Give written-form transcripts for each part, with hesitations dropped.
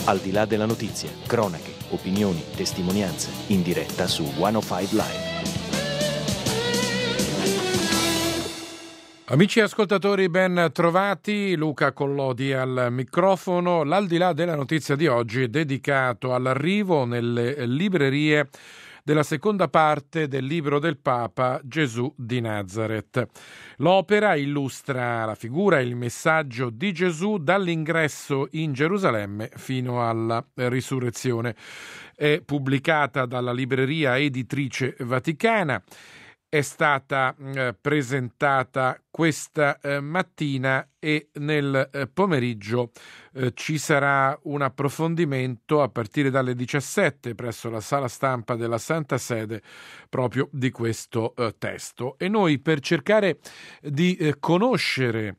Al di là della notizia, cronache, opinioni, testimonianze, in diretta su 105 Live. Amici ascoltatori, ben trovati. Luca Collodi al microfono. L'Al di là della notizia di oggi è dedicato all'arrivo nelle librerie della seconda parte del libro del Papa Gesù di Nazareth. L'opera illustra la figura e il messaggio di Gesù dall'ingresso in Gerusalemme fino alla risurrezione. È pubblicata dalla Libreria Editrice Vaticana. È stata presentata questa mattina e nel pomeriggio ci sarà un approfondimento a partire dalle 17 presso la sala stampa della Santa Sede proprio di questo testo. E noi, per cercare di conoscere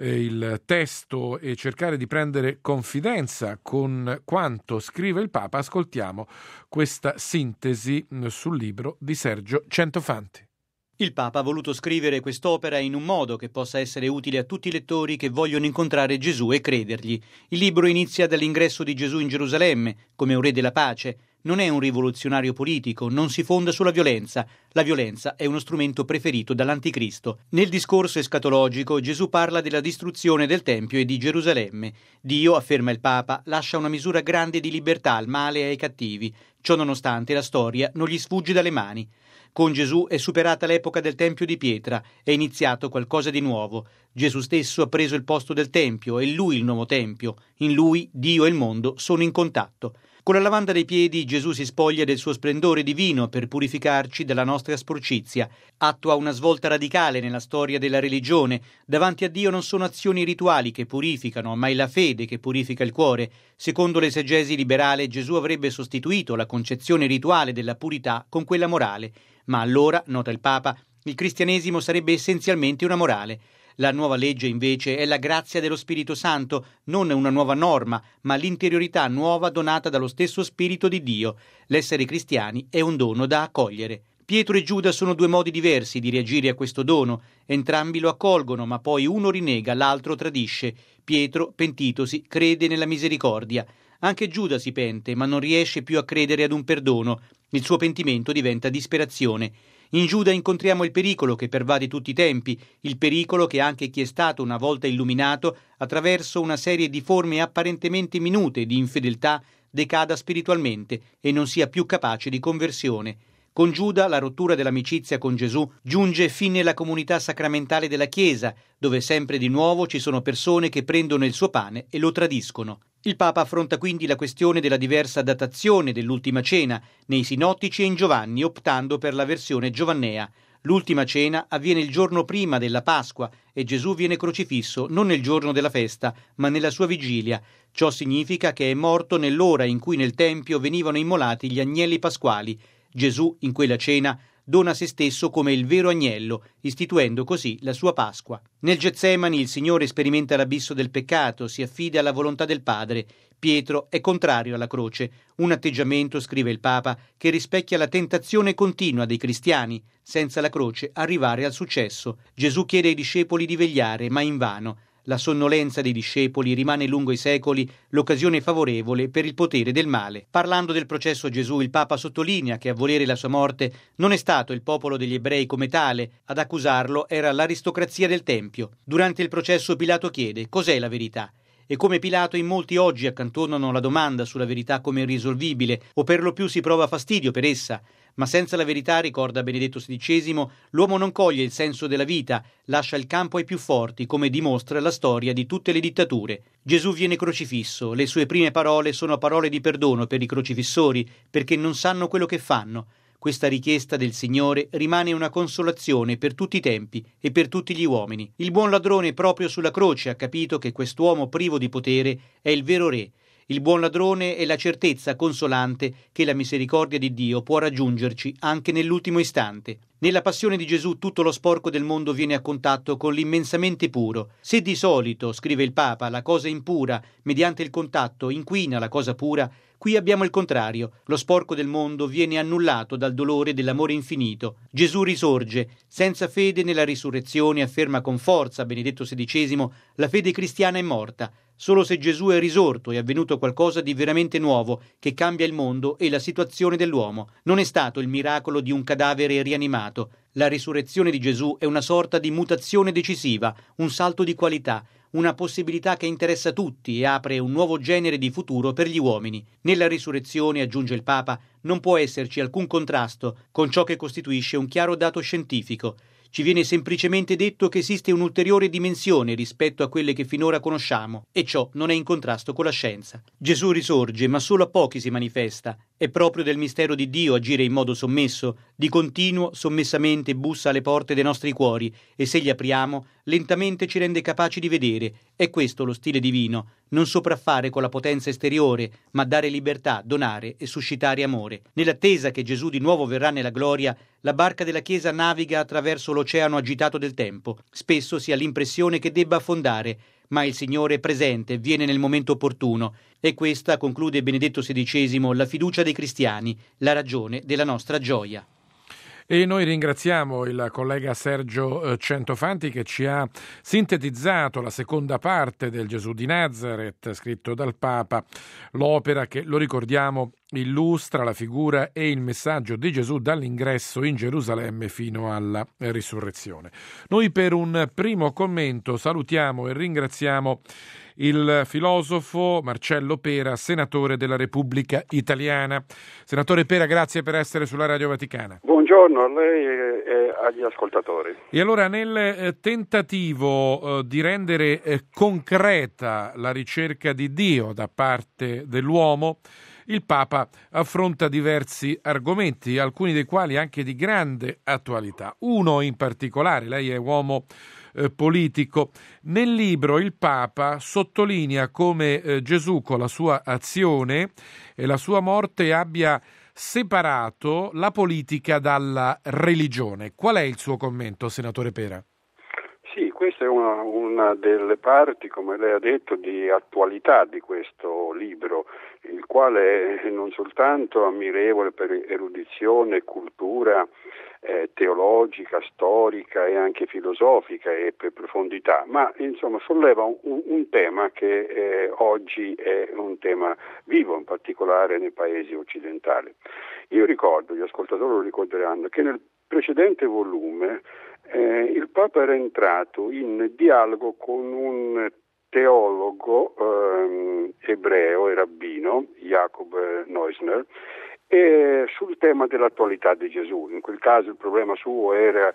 il testo e cercare di prendere confidenza con quanto scrive il Papa, ascoltiamo questa sintesi sul libro di Sergio Centofanti. Il Papa ha voluto scrivere quest'opera in un modo che possa essere utile a tutti i lettori che vogliono incontrare Gesù e credergli. Il libro inizia dall'ingresso di Gesù in Gerusalemme, come un re della pace. Non è un rivoluzionario politico, non si fonda sulla violenza. La violenza è uno strumento preferito dall'Anticristo. Nel discorso escatologico Gesù parla della distruzione del Tempio e di Gerusalemme. Dio, afferma il Papa, lascia una misura grande di libertà al male e ai cattivi. Ciò nonostante la storia non gli sfugge dalle mani. Con Gesù è superata l'epoca del Tempio di pietra, è iniziato qualcosa di nuovo. Gesù stesso ha preso il posto del Tempio, è Lui il nuovo Tempio. In Lui Dio e il mondo sono in contatto. Con la lavanda dei piedi Gesù si spoglia del suo splendore divino per purificarci dalla nostra sporcizia. Attua una svolta radicale nella storia della religione. Davanti a Dio non sono azioni rituali che purificano, ma è la fede che purifica il cuore. Secondo l'esegesi liberale, Gesù avrebbe sostituito la concezione rituale della purità con quella morale. Ma allora, nota il Papa, il cristianesimo sarebbe essenzialmente una morale. La nuova legge invece è la grazia dello Spirito Santo, non una nuova norma, ma l'interiorità nuova donata dallo stesso Spirito di Dio. L'essere cristiani è un dono da accogliere. Pietro e Giuda sono due modi diversi di reagire a questo dono. Entrambi lo accolgono, ma poi uno rinnega, l'altro tradisce. Pietro, pentitosi, crede nella misericordia. Anche Giuda si pente, ma non riesce più a credere ad un perdono. Il suo pentimento diventa disperazione. In Giuda incontriamo il pericolo che pervade tutti i tempi, il pericolo che anche chi è stato una volta illuminato, attraverso una serie di forme apparentemente minute di infedeltà, decada spiritualmente e non sia più capace di conversione. Con Giuda la rottura dell'amicizia con Gesù giunge fin nella comunità sacramentale della Chiesa, dove sempre di nuovo ci sono persone che prendono il suo pane e lo tradiscono. Il Papa affronta quindi la questione della diversa datazione dell'Ultima Cena nei Sinottici e in Giovanni, optando per la versione giovannea. L'Ultima Cena avviene il giorno prima della Pasqua e Gesù viene crocifisso non nel giorno della festa, ma nella sua vigilia. Ciò significa che è morto nell'ora in cui nel Tempio venivano immolati gli agnelli pasquali. Gesù, in quella cena, dona se stesso come il vero agnello, istituendo così la sua Pasqua. Nel Getsemani il Signore sperimenta l'abisso del peccato, si affida alla volontà del Padre. Pietro è contrario alla croce, un atteggiamento, scrive il Papa, che rispecchia la tentazione continua dei cristiani, senza la croce arrivare al successo. Gesù chiede ai discepoli di vegliare, ma invano. La sonnolenza dei discepoli rimane lungo i secoli l'occasione favorevole per il potere del male. Parlando del processo Gesù, il Papa sottolinea che a volere la sua morte non è stato il popolo degli ebrei come tale, ad accusarlo era l'aristocrazia del Tempio. Durante il processo Pilato chiede: cos'è la verità? E come Pilato in molti oggi accantonano la domanda sulla verità come irrisolvibile, o per lo più si prova fastidio per essa. Ma senza la verità, ricorda Benedetto XVI, l'uomo non coglie il senso della vita, lascia il campo ai più forti, come dimostra la storia di tutte le dittature. Gesù viene crocifisso, le sue prime parole sono parole di perdono per i crocifissori, perché non sanno quello che fanno. Questa richiesta del Signore rimane una consolazione per tutti i tempi e per tutti gli uomini. Il buon ladrone proprio sulla croce ha capito che quest'uomo privo di potere è il vero re. Il buon ladrone è la certezza consolante che la misericordia di Dio può raggiungerci anche nell'ultimo istante. Nella passione di Gesù tutto lo sporco del mondo viene a contatto con l'immensamente puro. Se di solito, scrive il Papa, la cosa impura, mediante il contatto, inquina la cosa pura, Qui abbiamo il contrario. Lo sporco del mondo viene annullato dal dolore dell'amore infinito. Gesù risorge. Senza fede nella risurrezione, afferma con forza Benedetto XVI, la fede cristiana è morta. Solo se Gesù è risorto è avvenuto qualcosa di veramente nuovo che cambia il mondo e la situazione dell'uomo. Non è stato il miracolo di un cadavere rianimato. La risurrezione di Gesù è una sorta di mutazione decisiva, un salto di qualità, una possibilità che interessa tutti e apre un nuovo genere di futuro per gli uomini. Nella risurrezione, aggiunge il Papa, non può esserci alcun contrasto con ciò che costituisce un chiaro dato scientifico. Ci viene semplicemente detto che esiste un'ulteriore dimensione rispetto a quelle che finora conosciamo, e ciò non è in contrasto con la scienza. Gesù risorge, ma solo a pochi si manifesta. È proprio del mistero di Dio agire in modo sommesso, di continuo, sommessamente bussa alle porte dei nostri cuori, e se gli apriamo, lentamente ci rende capaci di vedere. È questo lo stile divino, non sopraffare con la potenza esteriore, ma dare libertà, donare e suscitare amore. Nell'attesa che Gesù di nuovo verrà nella gloria, la barca della Chiesa naviga attraverso l'oceano agitato del tempo. Spesso si ha l'impressione che debba affondare, ma il Signore è presente, viene nel momento opportuno. E questa, conclude Benedetto XVI, la fiducia dei cristiani, la ragione della nostra gioia. E noi ringraziamo il collega Sergio Centofanti che ci ha sintetizzato la seconda parte del Gesù di Nazareth, scritto dal Papa, l'opera che, lo ricordiamo, illustra la figura e il messaggio di Gesù dall'ingresso in Gerusalemme fino alla risurrezione. Noi per un primo commento salutiamo e ringraziamo il filosofo Marcello Pera, senatore della Repubblica Italiana. Senatore Pera, grazie per essere sulla Radio Vaticana. Buongiorno a lei e agli ascoltatori. E allora, nel tentativo di rendere concreta la ricerca di Dio da parte dell'uomo, il Papa affronta diversi argomenti, alcuni dei quali anche di grande attualità. Uno in particolare, lei è uomo politico. Nel libro il Papa sottolinea come Gesù con la sua azione e la sua morte abbia separato la politica dalla religione. Qual è il suo commento, senatore Pera? Sì, questa è una delle parti, come lei ha detto, di attualità di questo libro, il quale è non soltanto ammirevole per erudizione e cultura teologica, storica e anche filosofica e per profondità, ma insomma solleva un tema che oggi è un tema vivo, in particolare nei paesi occidentali. Io ricordo, gli ascoltatori lo ricorderanno, che nel precedente volume il Papa era entrato in dialogo con un teologo ebreo e rabbino, Jacob Neusner, sul tema dell'attualità di Gesù. In quel caso il problema suo era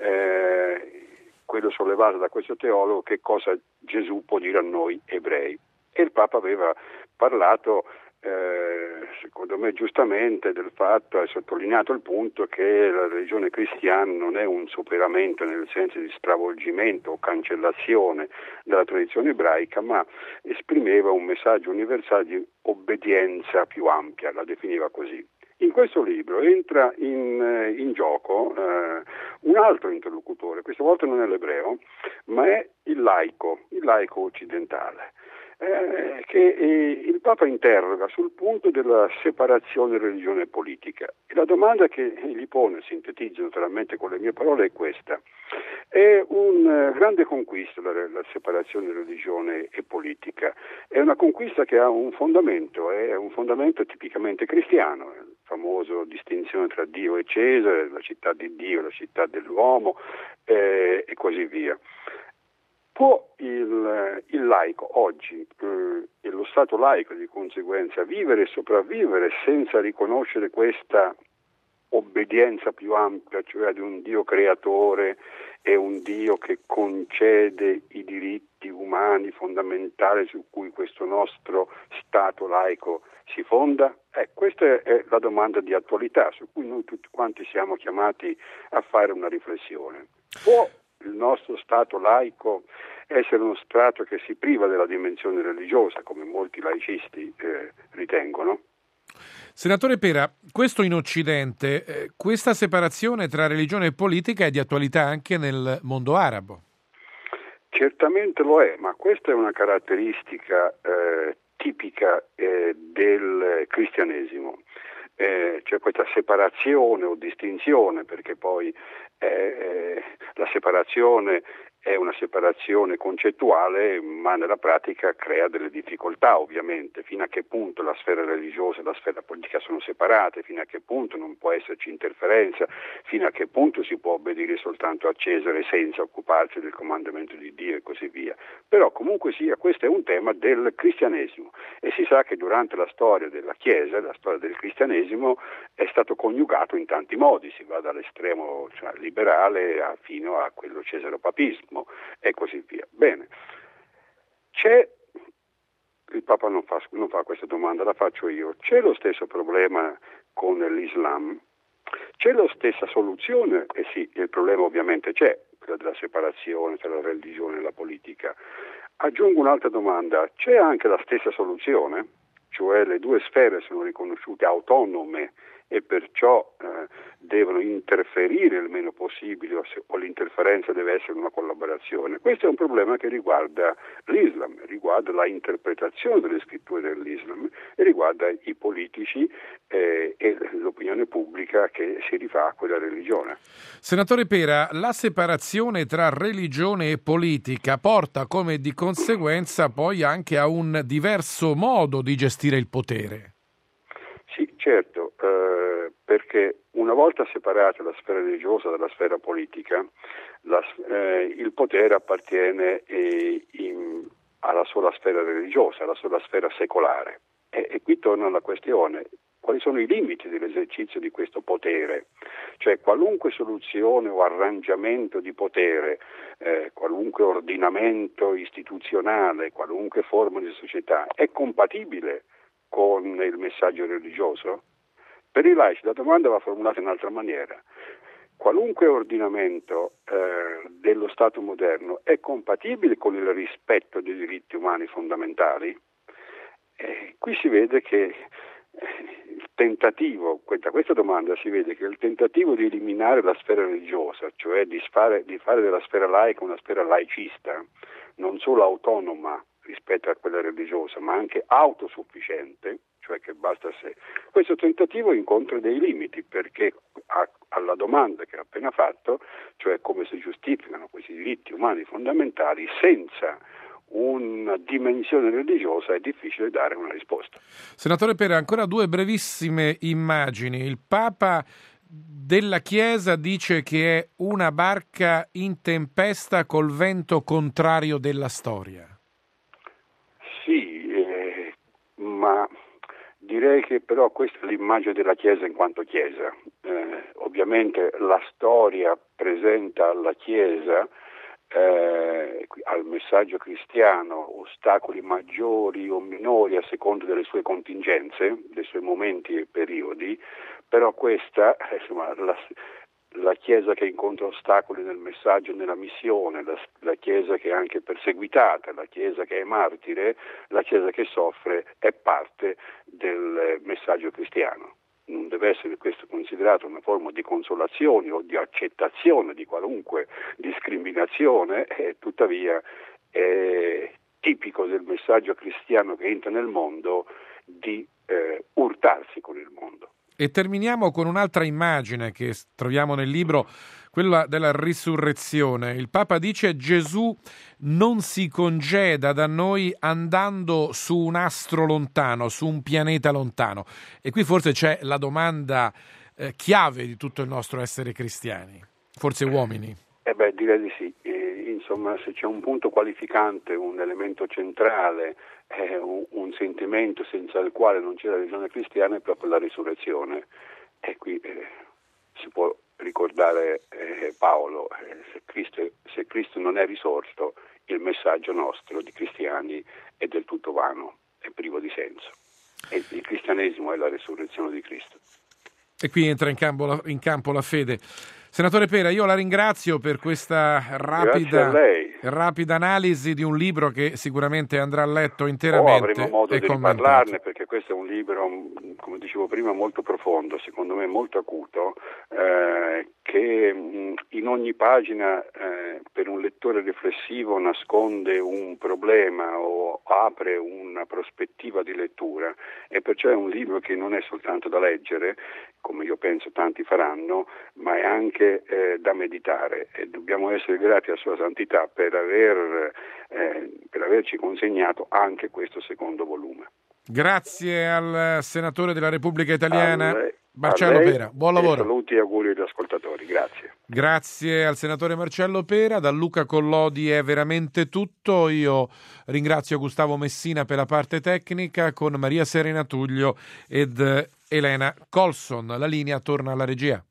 quello sollevato da questo teologo, che cosa Gesù può dire a noi ebrei. E il Papa aveva parlato, secondo me giustamente, del fatto, ha sottolineato il punto che la religione cristiana non è un superamento nel senso di stravolgimento o cancellazione della tradizione ebraica, ma esprimeva un messaggio universale di obbedienza più ampia, la definiva così. In questo libro entra in gioco un altro interlocutore, questa volta non è l'ebreo, ma è il laico occidentale, che il Papa interroga sul punto della separazione religione e politica. E la domanda che gli pone, sintetizzo naturalmente con le mie parole, è questa. È un grande conquista la separazione religione e politica. È una conquista che ha un fondamento tipicamente cristiano, la famosa distinzione tra Dio e Cesare, la città di Dio, la città dell'uomo e così via. Può il laico oggi e lo Stato laico di conseguenza vivere e sopravvivere senza riconoscere questa obbedienza più ampia, cioè di un Dio creatore e un Dio che concede i diritti umani fondamentali su cui questo nostro Stato laico si fonda? Questa è la domanda di attualità su cui noi tutti quanti siamo chiamati a fare una riflessione. Può il nostro Stato laico essere uno Stato che si priva della dimensione religiosa, come molti laicisti ritengono? Senatore Pera, questo in Occidente, questa separazione tra religione e politica è di attualità anche nel mondo arabo? Certamente lo è, ma questa è una caratteristica tipica del cristianesimo. C'è questa separazione o distinzione, perché poi la separazione è una separazione concettuale, ma nella pratica crea delle difficoltà, ovviamente. Fino a che punto la sfera religiosa e la sfera politica sono separate, fino a che punto non può esserci interferenza, fino a che punto si può obbedire soltanto a Cesare senza occuparsi del comandamento di Dio e così via. Però comunque sia, questo è un tema del cristianesimo, e si sa che durante la storia della Chiesa, la storia del cristianesimo, è stato coniugato in tanti modi. Si va dall'estremo liberale fino a quello cesaropapismo e così via. Bene, il Papa non fa questa domanda, la faccio io. C'è lo stesso problema con l'Islam? C'è la stessa soluzione? Sì, il problema ovviamente c'è, quello della separazione tra la religione e la politica. Aggiungo un'altra domanda: c'è anche la stessa soluzione? Cioè le due sfere sono riconosciute autonome e perciò devono interferire il meno possibile, o l'interferenza deve essere una collaborazione. Questo è un problema che riguarda l'Islam, riguarda la interpretazione delle scritture dell'Islam e riguarda i politici e l'opinione pubblica che si rifà a quella religione. Senatore Pera, la separazione tra religione e politica porta come di conseguenza poi anche a un diverso modo di gestire il potere. Sì, certo, perché una volta separata la sfera religiosa dalla sfera politica, il potere appartiene alla sola sfera religiosa, alla sola sfera secolare. E qui torna la questione: quali sono i limiti dell'esercizio di questo potere? Cioè qualunque soluzione o arrangiamento di potere, qualunque ordinamento istituzionale, qualunque forma di società è compatibile con il messaggio religioso? Per i laici la domanda va formulata in un'altra maniera: qualunque ordinamento dello Stato moderno è compatibile con il rispetto dei diritti umani fondamentali? Qui si vede che il tentativo, da questa domanda si vede che il tentativo di eliminare la sfera religiosa, cioè di fare della sfera laica una sfera laicista, non solo autonoma rispetto a quella religiosa, ma anche autosufficiente, cioè che basta se. Questo tentativo incontra dei limiti, perché alla domanda che ho appena fatto, cioè come si giustificano questi diritti umani fondamentali senza una dimensione religiosa, è difficile dare una risposta. Senatore Pera, ancora due brevissime immagini. Il Papa della Chiesa dice che è una barca in tempesta col vento contrario della storia. Sì, ma direi che però questa è l'immagine della Chiesa in quanto Chiesa. Ovviamente la storia presenta alla Chiesa, al messaggio cristiano, ostacoli maggiori o minori a seconda delle sue contingenze, dei suoi momenti e periodi, però questa, insomma, la Chiesa che incontra ostacoli nel messaggio e nella missione, la Chiesa che è anche perseguitata, la Chiesa che è martire, la Chiesa che soffre, è parte del messaggio cristiano. Non deve essere questo considerato una forma di consolazione o di accettazione di qualunque discriminazione, tuttavia è tipico del messaggio cristiano che entra nel mondo di urtarsi con il mondo. E terminiamo con un'altra immagine che troviamo nel libro, quella della risurrezione. Il Papa dice: Gesù non si congeda da noi andando su un astro lontano, su un pianeta lontano. E qui forse c'è la domanda chiave di tutto il nostro essere cristiani, forse uomini. Direi di sì. Insomma, se c'è un punto qualificante, un elemento centrale, un sentimento senza il quale non c'è la religione cristiana, è proprio la risurrezione. E qui si può ricordare Paolo: se Cristo non è risorto, il messaggio nostro di cristiani è del tutto vano, è privo di senso. E il cristianesimo è la risurrezione di Cristo. E qui entra in campo la fede. Senatore Pera, io la ringrazio per questa rapida rapida analisi di un libro che sicuramente andrà letto interamente avremo modo e di commentato. riparlarne, perché questo è un libro, come dicevo prima, molto profondo, secondo me molto acuto, che in ogni pagina per un lettore riflessivo nasconde un problema o apre una prospettiva di lettura, e perciò è un libro che non è soltanto da leggere, come io penso tanti faranno, ma è anche da meditare, e dobbiamo essere grati a Sua Santità per averci consegnato anche questo secondo volume. Grazie al senatore della Repubblica Italiana Marcello a lei, Pera. Buon lavoro. Saluti e auguri agli ascoltatori. Grazie. Grazie al senatore Marcello Pera. Da Luca Collodi è veramente tutto. Io ringrazio Gustavo Messina per la parte tecnica, con Maria Serena Tullio ed Elena Colson. La linea torna alla regia.